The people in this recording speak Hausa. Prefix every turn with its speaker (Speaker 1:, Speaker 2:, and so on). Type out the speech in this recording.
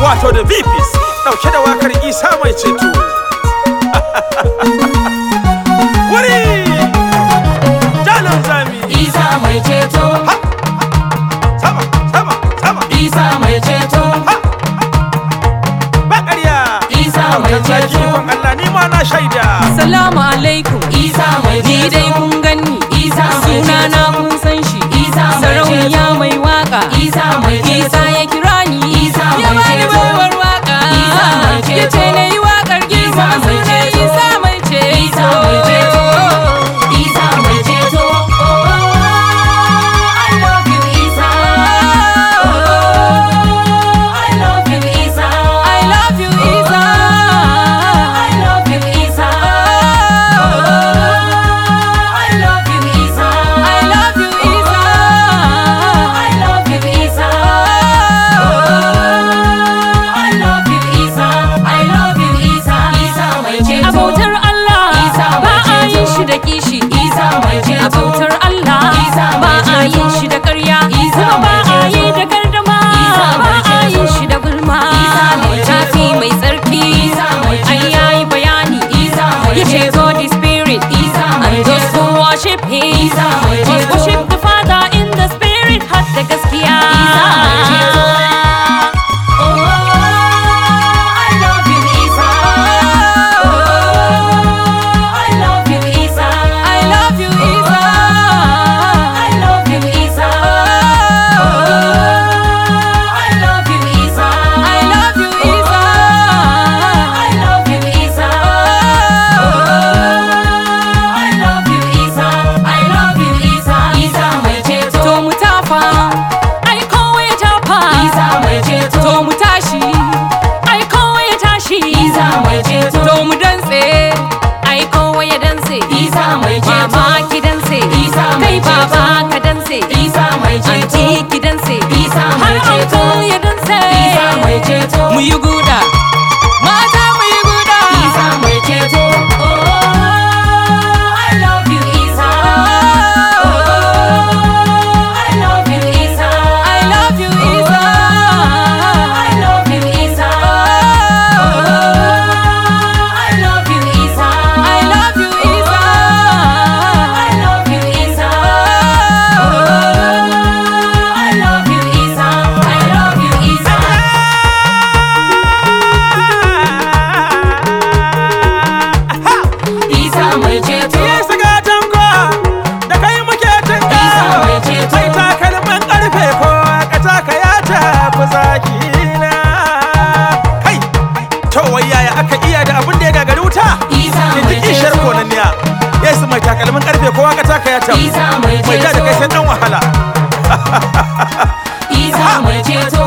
Speaker 1: wato da VPs dauke da wakar Isa mai ceto. Wuri jalan zami
Speaker 2: Isa mai ceto,
Speaker 1: sama sama sama
Speaker 2: Isa mai ceto,
Speaker 1: bakariya
Speaker 2: Isa mai ceto,
Speaker 1: Allah ni ma na shaida.
Speaker 3: Assalamu alaikum.
Speaker 2: Isa mai ceto,
Speaker 3: Ni dai kun ganni,
Speaker 2: Isa mai
Speaker 3: suna na
Speaker 2: ceto,
Speaker 3: kun san shi,
Speaker 2: Isa mai
Speaker 3: sarauniya
Speaker 2: ceto,
Speaker 3: mai waka.
Speaker 2: Isa mai ceto,
Speaker 3: Isa ya kira ni,
Speaker 2: Isa
Speaker 3: ya
Speaker 2: mai
Speaker 3: bani
Speaker 2: ceto,
Speaker 3: baiwar waka.
Speaker 2: Isa mai ceto,
Speaker 3: Ya ce na yi wakar
Speaker 2: Isa
Speaker 3: girma
Speaker 2: mai
Speaker 3: sunan
Speaker 2: ceto,
Speaker 3: Isa mai
Speaker 2: Isa mai ceto, Isa mai ceto. Oh, I love you, Isa. Oh, I love you, Isa.
Speaker 3: I love you, Isa.
Speaker 2: I love you, Isa. I love you, Isa.
Speaker 3: I love you, Isa.
Speaker 2: I love you, Isa. I love you, Isa. I love you, Isa. Isa mai ceto.
Speaker 3: A bautar Allah
Speaker 2: Isa
Speaker 3: ba
Speaker 2: mai
Speaker 3: a yin
Speaker 2: ceto.
Speaker 3: shi da kishi.
Speaker 2: Isa mai ceto.
Speaker 3: A bautar Allah
Speaker 2: Isa
Speaker 3: ba
Speaker 2: mai
Speaker 3: a
Speaker 2: ceto.
Speaker 3: yin shi da ƙarya.
Speaker 2: Isa
Speaker 3: Kuma ba
Speaker 2: mai
Speaker 3: a
Speaker 2: ceto.
Speaker 3: yi da gardama.
Speaker 2: Isa
Speaker 3: Ba
Speaker 2: mai
Speaker 3: a
Speaker 2: ceto.
Speaker 3: yin shi da gulma.
Speaker 2: Isa mai ceto.
Speaker 3: Tafi mai tsarki.
Speaker 2: Isa mai
Speaker 3: An
Speaker 2: ceto.
Speaker 3: yayi bayani.
Speaker 2: Isa mai
Speaker 3: Ya ce
Speaker 2: ceto.
Speaker 3: God is spirit.
Speaker 2: Isa mai
Speaker 3: And those
Speaker 2: ceto.
Speaker 3: who worship him
Speaker 2: Isa mai
Speaker 3: must
Speaker 2: ceto.
Speaker 3: worship the Father in the spirit har da gaskiya.
Speaker 2: Isa mai ceto. Oh, I love you, Isa. Oh, I love you, Isa.
Speaker 3: I love you, Isa.
Speaker 2: I love you, Isa. I love you, Isa.
Speaker 3: I love you, Isa.
Speaker 2: I love you, Isa. I love you, Isa. I love you, Isa. Isa mai ceto.
Speaker 3: To mu tafa, ai kowa ya tafa.
Speaker 2: Isa mai ceto.
Speaker 3: To mu tashi, ai kowa ya tashi.
Speaker 2: Isa mai ceto.
Speaker 3: To mu dantse, ai kowa ya dantse.
Speaker 2: Isa mai ceto.
Speaker 3: Mama ki dantse,
Speaker 2: Isa mai
Speaker 3: kai baba
Speaker 2: ceto.
Speaker 3: ka dantse.
Speaker 2: Isa mai ceto.
Speaker 3: Anti ki dantse,
Speaker 2: Isa
Speaker 3: har
Speaker 2: mai ceto.
Speaker 3: uncle ya dantse.
Speaker 2: Isa mai ceto.
Speaker 3: Mu yi guda, mata mu yi guda.
Speaker 2: Isa mai ceto. Oh, I love you, Isa. Oh, I love you, Isa.
Speaker 3: I love you, Isa.
Speaker 2: I love you, Isa. I love you, Isa.
Speaker 3: I love you, Isa.
Speaker 2: I love you, Isa. I love you, Isa. I love you, Isa. Isa mai ceto.
Speaker 1: Isa ga tango da kai muke tinka.
Speaker 2: Isa mai ceto.
Speaker 1: Mai takalmin karfe ko ka taka ya tafi zakina. Kai, to wai yaya aka iya da abin da ya gagari wuta?
Speaker 2: Isa
Speaker 1: Kin ji
Speaker 2: mai
Speaker 1: kishiyar
Speaker 2: ceto.
Speaker 1: konanniya. Yesu mai takalmin karfe ko ka taka ya tafi.
Speaker 2: Isa mai
Speaker 1: Mai da kai
Speaker 2: ceto.
Speaker 1: sai dan wahala.
Speaker 2: Isa mai ceto.